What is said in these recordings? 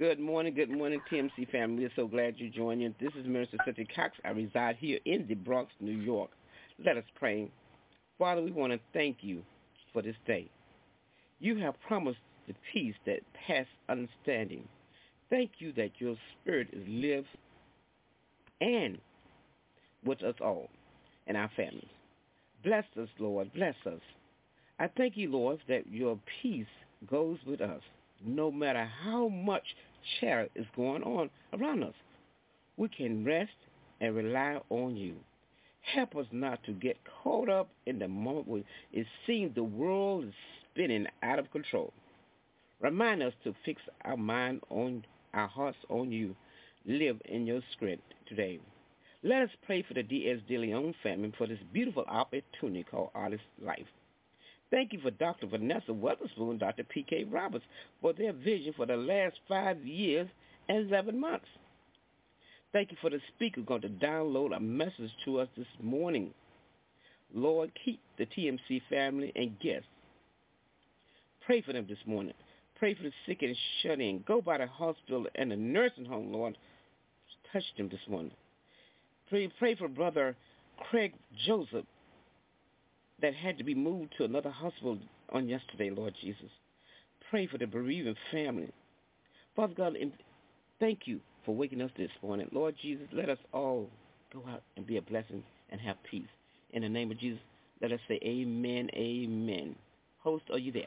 Good morning, TMC family. We're so glad you joined in. This is Minister Cynthia Cox. I reside here in the Bronx, New York. Let us pray. Father, we want to thank you for this day. You have promised the peace that passes understanding. Thank you that your spirit is lives and with us all and our families. Bless us, Lord. Bless us. I thank you, Lord, that your peace goes with us, no matter how much chatter is going on around us. We can rest and rely on you. Help us not to get caught up in the moment when it seems the world is spinning out of control. Remind us to fix our mind on our hearts on you. Live in your strength today. Let us pray for the D.S. De Leon family for this beautiful opportunity called Artist Life. Thank you for Dr. Vanessa Weatherspoon and Dr. P.K. Roberts for their vision for the last 5 years and 11 months. Thank you for the speaker going to download a message to us this morning. Lord, keep the TMC family and guests. Pray for them this morning. Pray for the sick and shut in. Go by the hospital and the nursing home, Lord. Touch them this morning. Pray for Brother Craig Joseph that had to be moved to another hospital on yesterday, Lord Jesus. Pray for the bereaved family. Father God, thank you for waking us this morning. Lord Jesus, let us all go out and be a blessing and have peace. In the name of Jesus, let us say amen, amen. Host, are you there?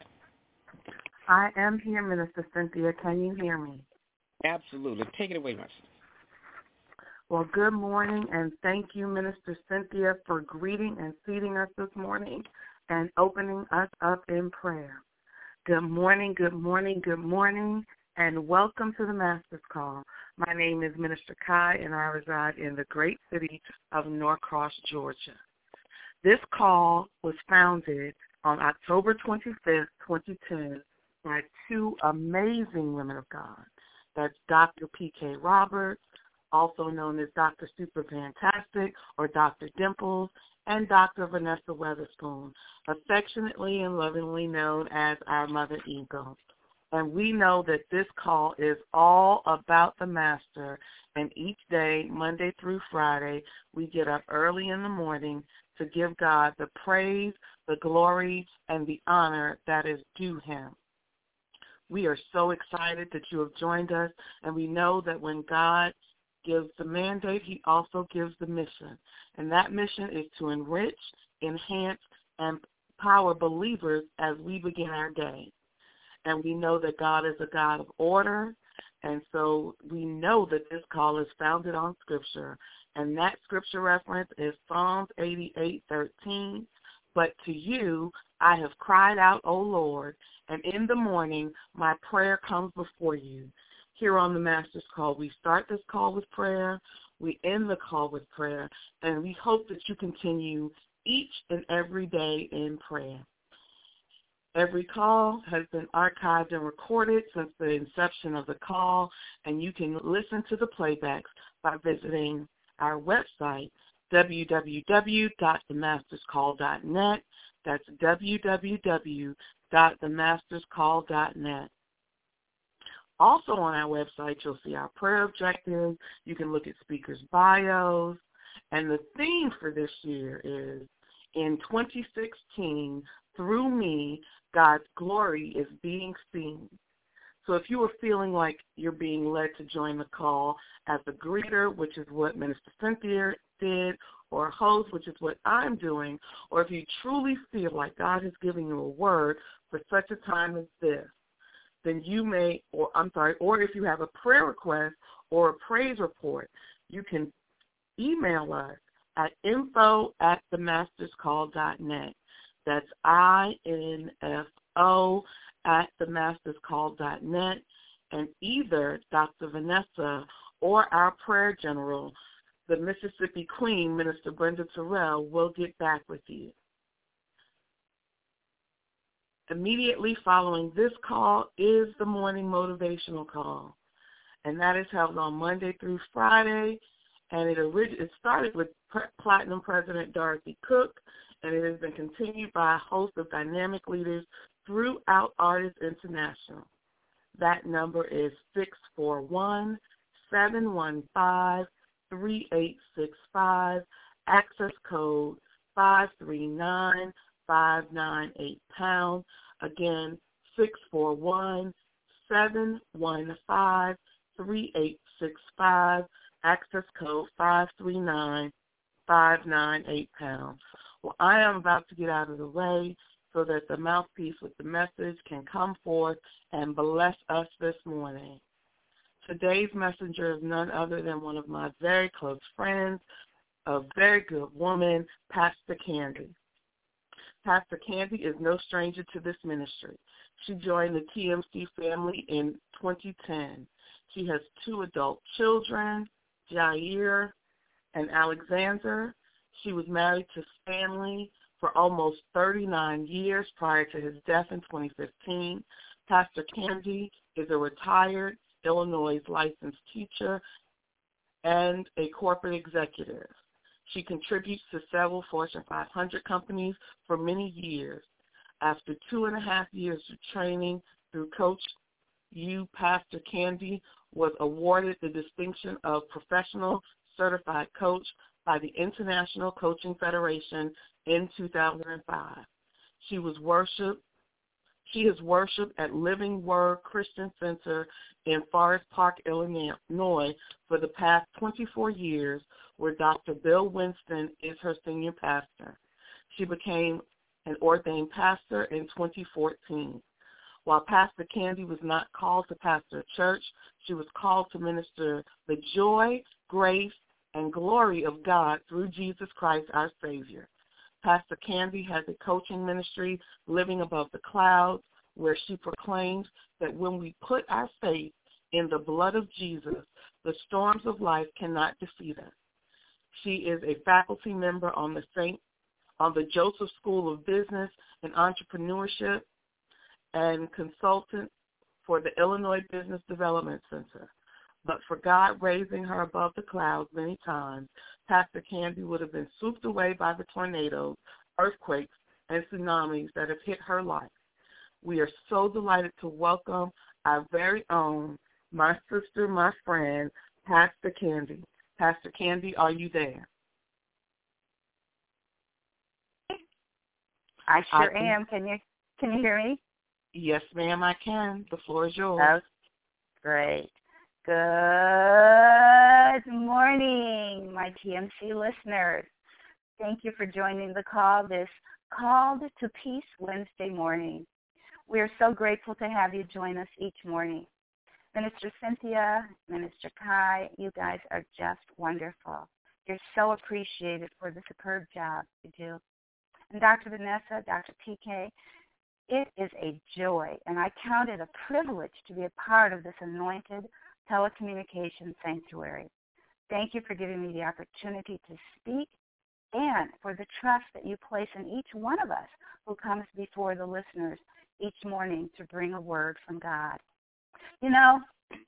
I am here, Minister Cynthia. Can you hear me? Absolutely. Take it away, my sister. Well, good morning, and thank you, Minister Cynthia, for greeting and seating us this morning and opening us up in prayer. Good morning, good morning, good morning, and welcome to the Master's Call. My name is Minister Kai, and I reside in the great city of Norcross, Georgia. This call was founded on October 25th, 2010, by two amazing women of God. That's Dr. P.K. Roberts, also known as Dr. Super Fantastic or Dr. Dimples, and Dr. Vanessa Weatherspoon, affectionately and lovingly known as our Mother Eagle. And we know that this call is all about the Master, and each day, Monday through Friday, we get up early in the morning to give God the praise, the glory, and the honor that is due him. We are so excited that you have joined us, and we know that when God gives the mandate, he also gives the mission. And that mission is to enrich, enhance, and empower believers as we begin our day. And we know that God is a God of order, and so we know that this call is founded on Scripture. And that Scripture reference is Psalms 88:13. But to you I have cried out, O Lord, and in the morning my prayer comes before you. Here on the Master's Call, we start this call with prayer, we end the call with prayer, and we hope that you continue each and every day in prayer. Every call has been archived and recorded since the inception of the call, and you can listen to the playbacks by visiting our website, www.themasterscall.net. That's www.themasterscall.net. Also on our website, you'll see our prayer objectives. You can look at speakers' bios. And the theme for this year is, in 2016, through me, God's glory is being seen. So if you are feeling like you're being led to join the call as a greeter, which is what Minister Cynthia did, or a host, which is what I'm doing, or if you truly feel like God has given you a word for such a time as this, then you may, or if you have a prayer request or a praise report, you can email us at info@themasterscall.net. That's info@themasterscall.net, and either Dr. Vanessa or our prayer general, the Mississippi Queen, Minister Brenda Terrell, will get back with you. Immediately following this call is the morning motivational call, and that is held on Monday through Friday, and it started with Platinum President Dorothy Cook, and it has been continued by a host of dynamic leaders throughout Artists International. That number is 641-715-3865, access code 539598#. Again, 641-715-3865, access code 539598#. Well, I am about to get out of the way so that the mouthpiece with the message can come forth and bless us this morning. Today's messenger is none other than one of my very close friends, a very good woman, Pastor Candy. Pastor Candy is no stranger to this ministry. She joined the TMC family in 2010. She has 2 adult children, Jair and Alexander. She was married to Stanley for almost 39 years prior to his death in 2015. Pastor Candy is a retired Illinois licensed teacher and a corporate executive. She contributes to several Fortune 500 companies for many years. After 2.5 years of training through Coach U, Pastor Candy was awarded the distinction of Professional Certified Coach by the International Coaching Federation in 2005. She has worshiped at Living Word Christian Center in Forest Park, Illinois for the past 24 years, where Dr. Bill Winston is her senior pastor. She became an ordained pastor in 2014. While Pastor Candy was not called to pastor a church, she was called to minister the joy, grace, and glory of God through Jesus Christ, our Savior. Pastor Candy has a coaching ministry, Living Above the Clouds, where she proclaims that when we put our faith in the blood of Jesus, the storms of life cannot defeat us. She is a faculty member on the Joseph School of Business and Entrepreneurship and consultant for the Illinois Business Development Center. But for God raising her above the clouds many times, Pastor Candy would have been swooped away by the tornadoes, earthquakes, and tsunamis that have hit her life. We are so delighted to welcome our very own, my sister, my friend, Pastor Candy. Pastor Candy, are you there? I sure am. Can you hear me? Yes, ma'am, I can. The floor is yours. Oh, great. Good morning, my TMC listeners. Thank you for joining the call, this Called to Peace Wednesday morning. We are so grateful to have you join us each morning. Minister Cynthia, Minister Kai, you guys are just wonderful. You're so appreciated for the superb job you do. And Dr. Vanessa, Dr. PK, it is a joy, and I count it a privilege to be a part of this anointed telecommunications sanctuary. Thank you for giving me the opportunity to speak and for the trust that you place in each one of us who comes before the listeners each morning to bring a word from God. You know,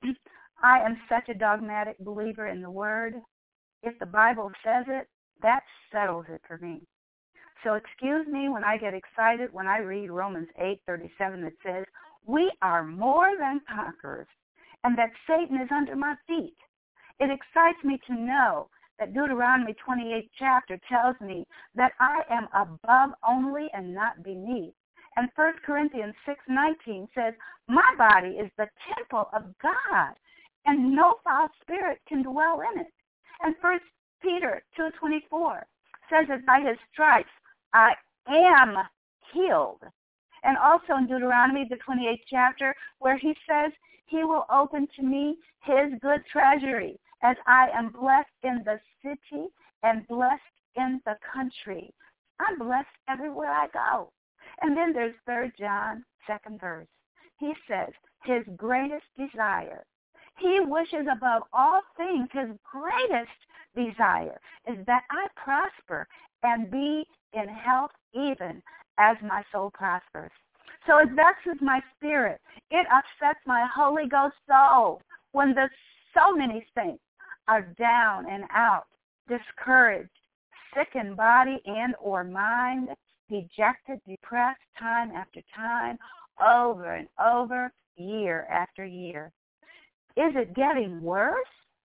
I am such a dogmatic believer in the Word. If the Bible says it, that settles it for me. So excuse me when I get excited when I read Romans 8:37 that says, we are more than conquerors, and that Satan is under my feet. It excites me to know that Deuteronomy 28 chapter tells me that I am above only and not beneath. And 1 Corinthians 6:19 says, my body is the temple of God, and no foul spirit can dwell in it. And 1 Peter 2:24 says that by his stripes I am healed. And also in Deuteronomy, the 28th chapter, where he says, he will open to me his good treasury, as I am blessed in the city and blessed in the country. I'm blessed everywhere I go. And then there's 3 John, 2nd verse. He says, his greatest desire, he wishes above all things, his greatest desire is that I prosper and be in health even as my soul prospers. So it vexes my spirit. It upsets my Holy Ghost soul when the so many saints are down and out, discouraged, sick in body and or mind, dejected, depressed time after time, over and over, year after year. Is it getting worse?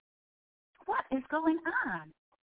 What is going on?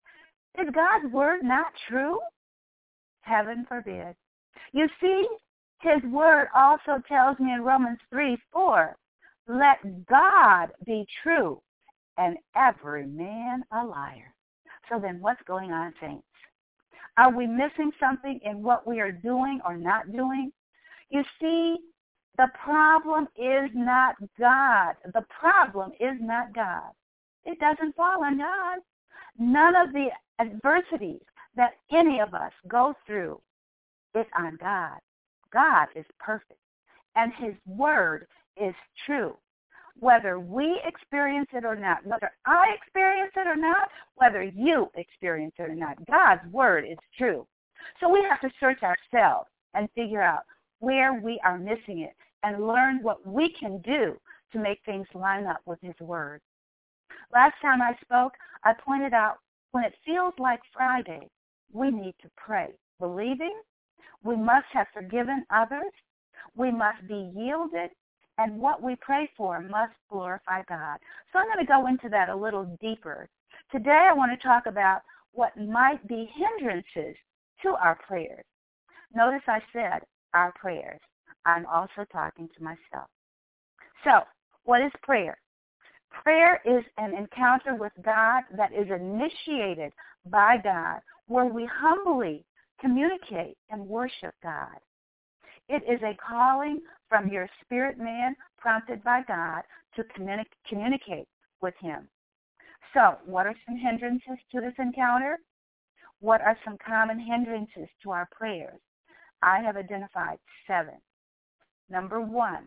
Is God's word not true? Heaven forbid. You see, his word also tells me in Romans 3:4, let God be true and every man a liar. So then what's going on, saints? Are we missing something in what we are doing or not doing? You see, the problem is not God. The problem is not God. It doesn't fall on God. None of the adversities that any of us go through is on God. God is perfect, and his word is true. Whether we experience it or not, whether I experience it or not, whether you experience it or not, God's word is true. So we have to search ourselves and figure out where we are missing it and learn what we can do to make things line up with his word. Last time I spoke, I pointed out when it feels like Friday, we need to pray. Believing, we must have forgiven others, we must be yielded, and what we pray for must glorify God. So I'm going to go into that a little deeper. Today I want to talk about what might be hindrances to our prayers. Notice I said our prayers. I'm also talking to myself. So, what is prayer? Prayer is an encounter with God that is initiated by God, where we humbly communicate and worship God. It is a calling from your spirit man prompted by God to communicate with him. So, what are some hindrances to this encounter? What are some common hindrances to our prayers? I have identified 7. Number 1,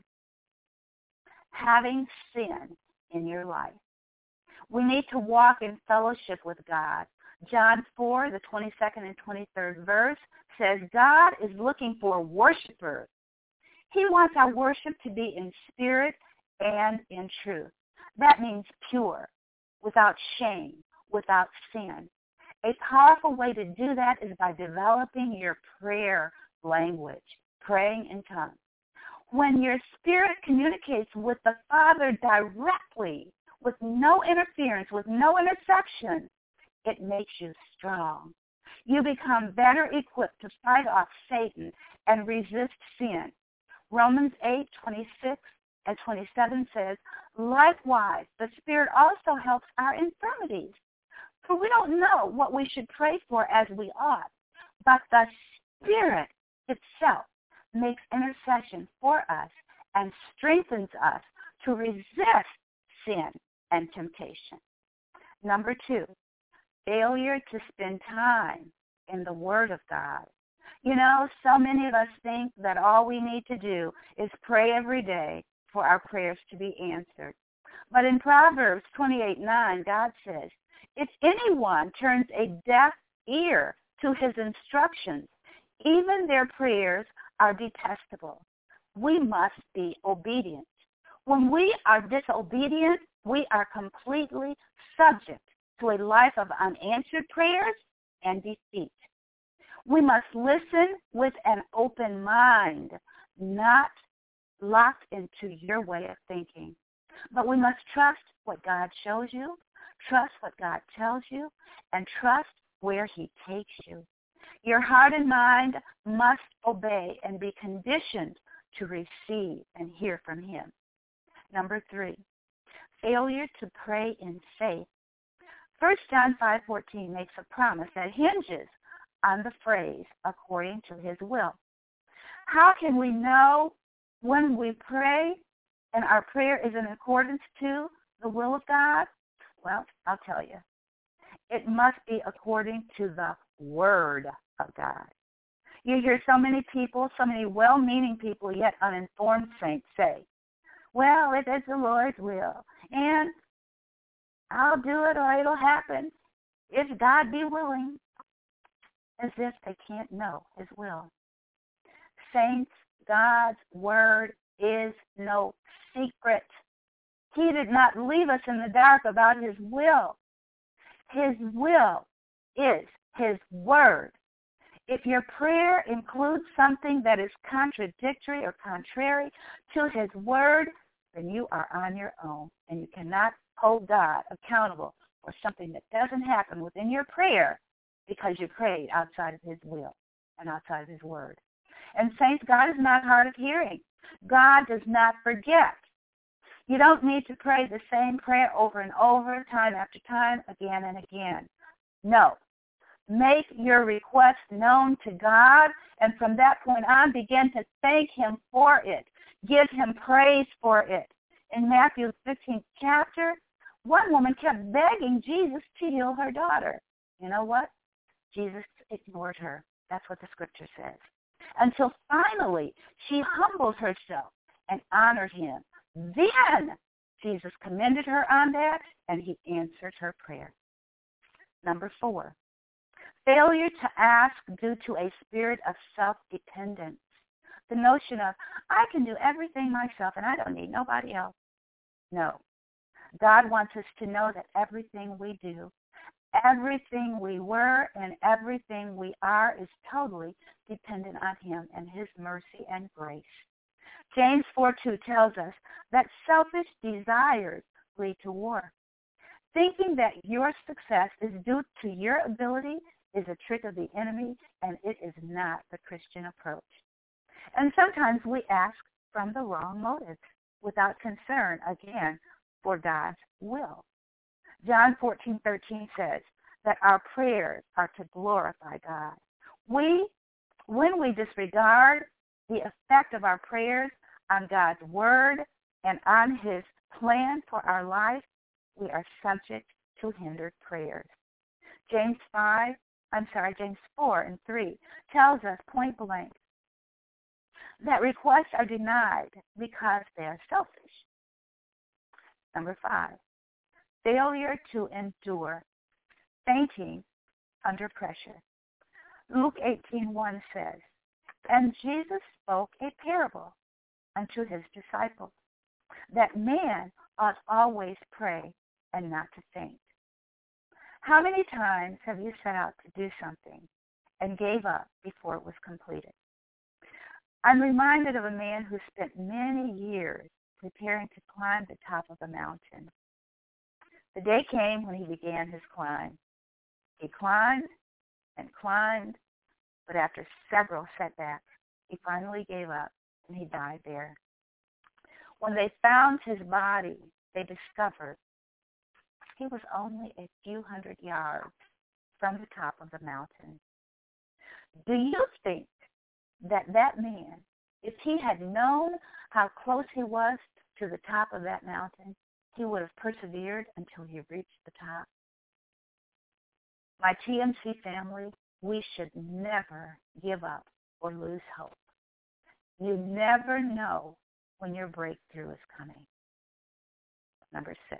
having sin in your life. We need to walk in fellowship with God. John 4, the 22nd and 23rd verse says, God is looking for worshipers. He wants our worship to be in spirit and in truth. That means pure, without shame, without sin. A powerful way to do that is by developing your prayer language, praying in tongues. When your spirit communicates with the Father directly, with no interference, with no interception, it makes you strong. You become better equipped to fight off Satan and resist sin. Romans 8:26 and 27 says, likewise, the Spirit also helps our infirmities. For we don't know what we should pray for as we ought, but the Spirit itself makes intercession for us and strengthens us to resist sin and temptation. Number 2, failure to spend time in the Word of God. You know, so many of us think that all we need to do is pray every day for our prayers to be answered. But in Proverbs 28:9, God says, if anyone turns a deaf ear to his instructions, even their prayers are detestable. We must be obedient. When we are disobedient, we are completely subject to a life of unanswered prayers and defeat. We must listen with an open mind, not locked into your way of thinking. But we must trust what God shows you, trust what God tells you, and trust where he takes you. Your heart and mind must obey and be conditioned to receive and hear from him. Number 3, failure to pray in faith. 1 John 5:14 makes a promise that hinges on the phrase, according to his will. How can we know when we pray and our prayer is in accordance to the will of God? Well, I'll tell you. It must be according to the Word of God. You hear so many people, so many well-meaning people, yet uninformed saints say, well, if it's the Lord's will, and I'll do it or it'll happen, if God be willing, as if they can't know his will. Saints, God's word is no secret. He did not leave us in the dark about his will. His will is his word. If your prayer includes something that is contradictory or contrary to his word, then you are on your own, and you cannot hold God accountable for something that doesn't happen within your prayer because you prayed outside of his will and outside of his word. And saints, God is not hard of hearing. God does not forget. You don't need to pray the same prayer over and over, time after time, again and again. No. Make your request known to God, and from that point on, begin to thank him for it. Give him praise for it. In Matthew's 15th chapter, one woman kept begging Jesus to heal her daughter. You know what? Jesus ignored her. That's what the scripture says. Until finally, she humbled herself and honored him. Then Jesus commended her on that, and he answered her prayer. Number 4, failure to ask due to a spirit of self-dependence. The notion of, I can do everything myself and I don't need nobody else. No. God wants us to know that everything we do, everything we were, and everything we are is totally dependent on him and his mercy and grace. James 4:2 tells us that selfish desires lead to war. Thinking that your success is due to your ability is a trick of the enemy, and it is not the Christian approach. And sometimes we ask from the wrong motives, without concern, again, for God's will. John 14:13 says that our prayers are to glorify God. When we disregard the effect of our prayers on God's word and on his plan for our life, we are subject to hindered prayers. James 4:3 tells us point blank that requests are denied because they are selfish. Number 5, failure to endure, fainting under pressure. Luke 18:1 says, and Jesus spoke a parable unto his disciples, that man ought always pray and not to faint. How many times have you set out to do something and gave up before it was completed? I'm reminded of a man who spent many years preparing to climb the top of a mountain. The day came when he began his climb. He climbed and climbed, but after several setbacks, he finally gave up and he died there. When they found his body, they discovered he was only a few hundred yards from the top of the mountain. Do you think that man, if he had known how close he was to the top of that mountain, he would have persevered until he reached the top? My TMC family, we should never give up or lose hope. You never know when your breakthrough is coming. Number 6,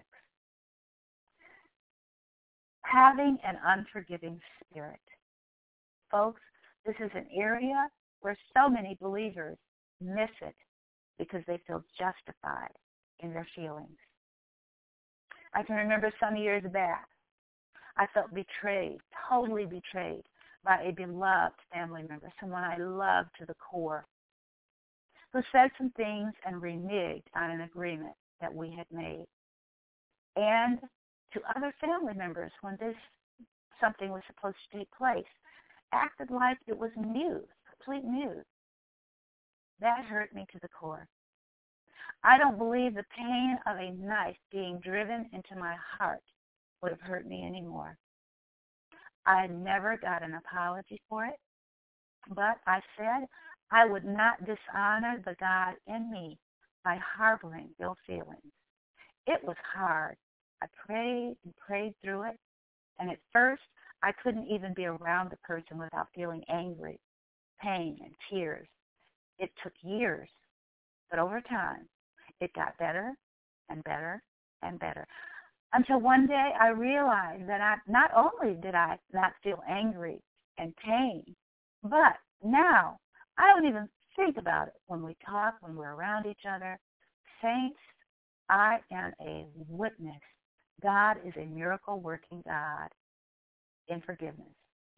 having an unforgiving spirit. Folks, this is an area where so many believers miss it because they feel justified in their feelings. I can remember some years back, I felt betrayed, totally betrayed by a beloved family member, someone I loved to the core, who said some things and reneged on an agreement that we had made. And to other family members, when something was supposed to take place, acted like it was news, complete news. That hurt me to the core. I don't believe the pain of a knife being driven into my heart would have hurt me anymore. I never got an apology for it, but I said I would not dishonor the God in me by harboring ill feelings. It was hard. I prayed and prayed through it, and at first I couldn't even be around the person without feeling angry, pain, and tears. It took years, but over time, it got better and better and better. Until one day I realized that not only did I not feel angry and pain, but now I don't even think about it when we talk, when we're around each other. Saints, I am a witness. God is a miracle-working God in forgiveness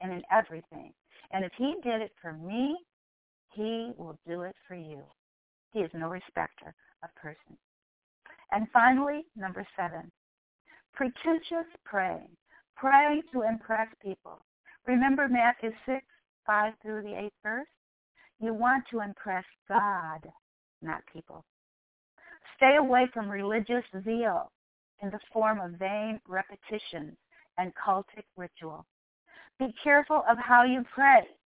and in everything. And if he did it for me, he will do it for you. He is no respecter of persons. And finally, number 7, pretentious praying. Praying to impress people. Remember Matthew 6, 5 through the 8th verse? You want to impress God, not people. Stay away from religious zeal in the form of vain repetitions and cultic ritual. Be careful of how you pray.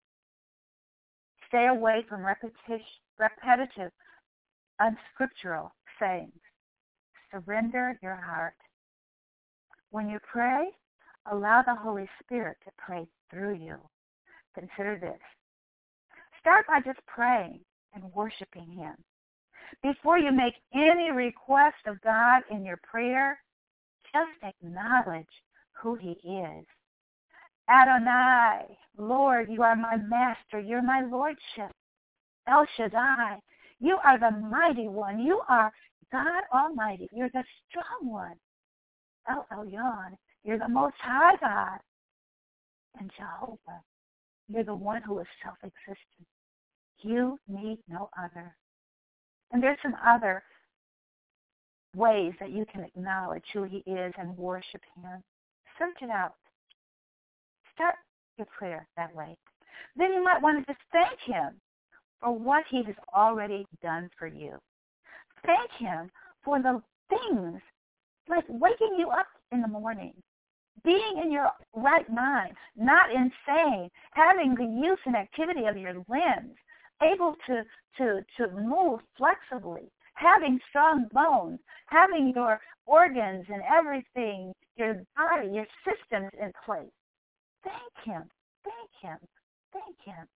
Stay away from repetitive, unscriptural sayings. Surrender your heart. When you pray, allow the Holy Spirit to pray through you. Consider this. Start by just praying and worshiping him. Before you make any request of God in your prayer, just acknowledge who he is. Adonai, Lord, you are my master. You're my lordship. El Shaddai, you are the mighty one. You are God Almighty. You're the strong one. El Elyon, you're the most high God. And Jehovah, you're the one who is self-existent. You need no other. And there's some other ways that you can acknowledge who he is and worship him. Search it out. Start your prayer that way. Then you might want to just thank him for what he has already done for you. Thank him for the things like waking you up in the morning, being in your right mind, not insane, having the use and activity of your limbs, able to move flexibly, having strong bones, having your organs and everything, your body, your systems in place. Thank him, thank him, thank him.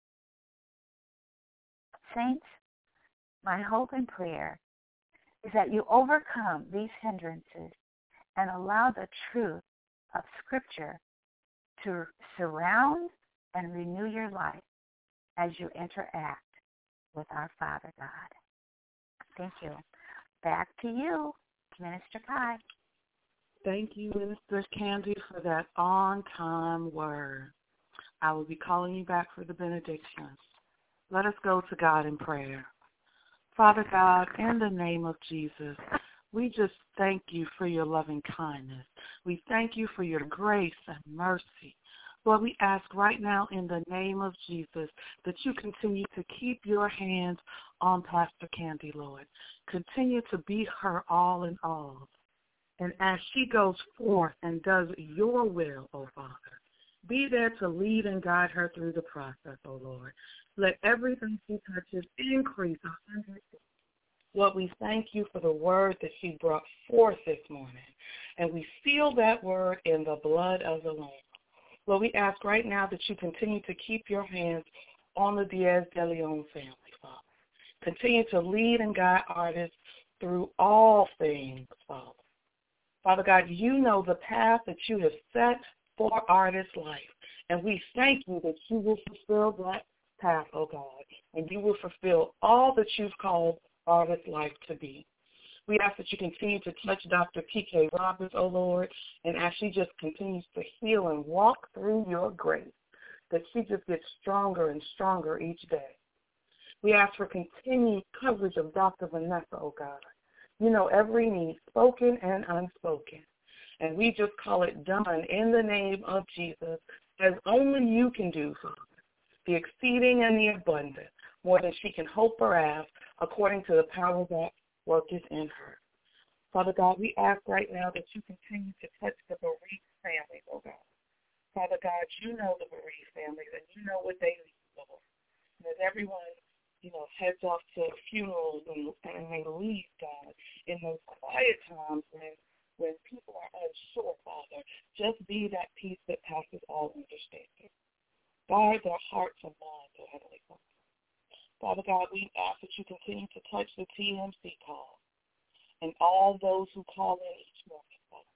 Saints, my hope and prayer is that you overcome these hindrances and allow the truth of Scripture to surround and renew your life as you interact with our Father God. Thank you. Back to you, Minister Kai. Thank you, Minister Candy, for that on-time word. I will be calling you back for the benediction. Let us go to God in prayer. Father God, in the name of Jesus, we just thank you for your loving kindness. We thank you for your grace and mercy. Lord, we ask right now in the name of Jesus that you continue to keep your hands on Pastor Candy, Lord. Continue to be her all in all. And as she goes forth and does your will, oh Father, be there to lead and guide her through the process, oh Lord. Let everything she touches increase 100%. Lord, we thank you for the word that she brought forth this morning. And we seal that word in the blood of the Lamb. Lord, we ask right now that you continue to keep your hands on the Diaz de Leon family, Father. Continue to lead and guide artists through all things, Father. Father God, you know the path that you have set for artists' life. And we thank you that you will fulfill that path, oh God. And you will fulfill all that you've called artists' life to be. We ask that you continue to touch Dr. P.K. Roberts, oh Lord, and as she just continues to heal and walk through your grace, that she just gets stronger and stronger each day. We ask for continued coverage of Dr. Vanessa, oh God. You know every need, spoken and unspoken. And we just call it done in the name of Jesus, as only you can do, Father. The exceeding and the abundant, more than she can hope or ask, according to the power that worketh in her. Father God, we ask right now that you continue to touch the bereaved families, oh God. Father God, you know the bereaved families, and you know what they need, Lord. And as everyone, heads off to funerals and they leave, God, in those quiet times when people are unsure, Father, just be that peace that passes all understanding. Guard their hearts and minds, oh Heavenly Father. Father God, we ask that you continue to touch the TMC call and all those who call in each morning, Father.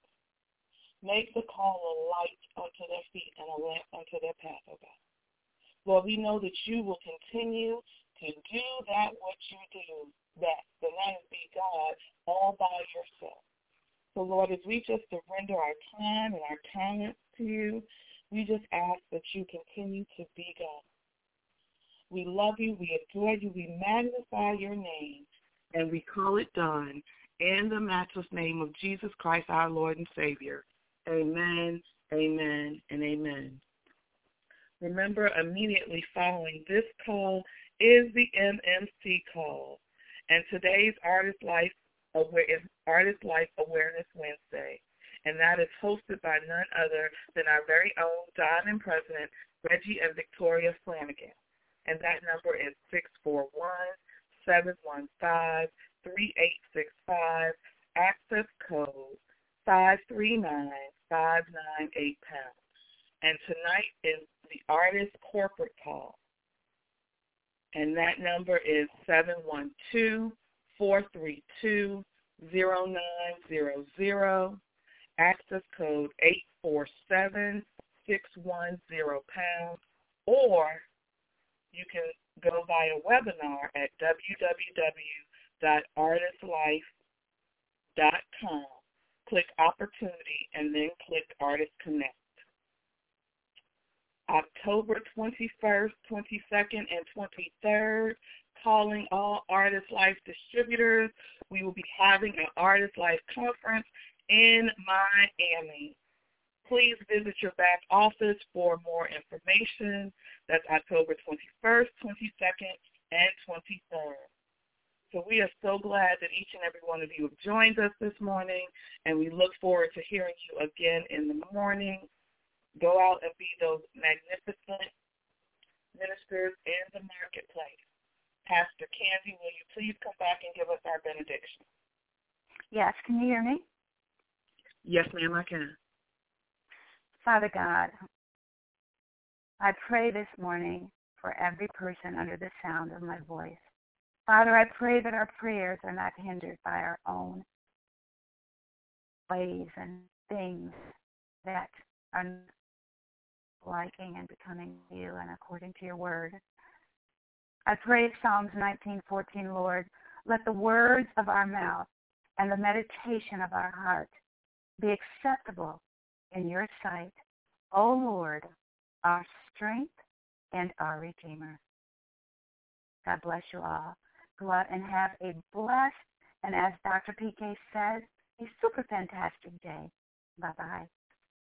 Make the call a light unto their feet and a lamp unto their path, oh God. Lord, we know that you will continue to do that what you do best, and that is be God all by yourself. So, Lord, as we just surrender our time and our talents to you, We just ask that you continue to be God. We love you, we adore you, we magnify your name, and we call it done in the matchless name of Jesus Christ, our Lord and Savior. Amen, amen, and amen. Remember, immediately following this call is the MMC call, and today's Artist Life Awareness Wednesday, and that is hosted by none other than our very own Don and President, Reggie and Victoria Flanagan. And that number is 641-715-3865, access code 539-598#. And tonight is the artist corporate call. And that number is 712-432-0900, access code 847-610#, or you can go via webinar at www.artistlife.com. Click Opportunity and then click Artist Connect. October 21st, 22nd, and 23rd, calling all Artist Life distributors. We will be having an Artist Life conference in Miami. Please visit your back office for more information. That's October 21st, 22nd, and 23rd. So we are so glad that each and every one of you have joined us this morning, and we look forward to hearing you again in the morning. Go out and be those magnificent ministers in the marketplace. Pastor Candy, will you please come back and give us our benediction? Yes, can you hear me? Yes, ma'am, I can. Father God, I pray this morning for every person under the sound of my voice. Father, I pray that our prayers are not hindered by our own ways and things that are liking and becoming you and according to your word. I pray Psalms 19:14, Lord, let the words of our mouth and the meditation of our heart be acceptable in your sight, O Lord, our strength and our Redeemer. God bless you all. Go out and have a blessed, and as Dr. PK says, a super fantastic day. Bye-bye.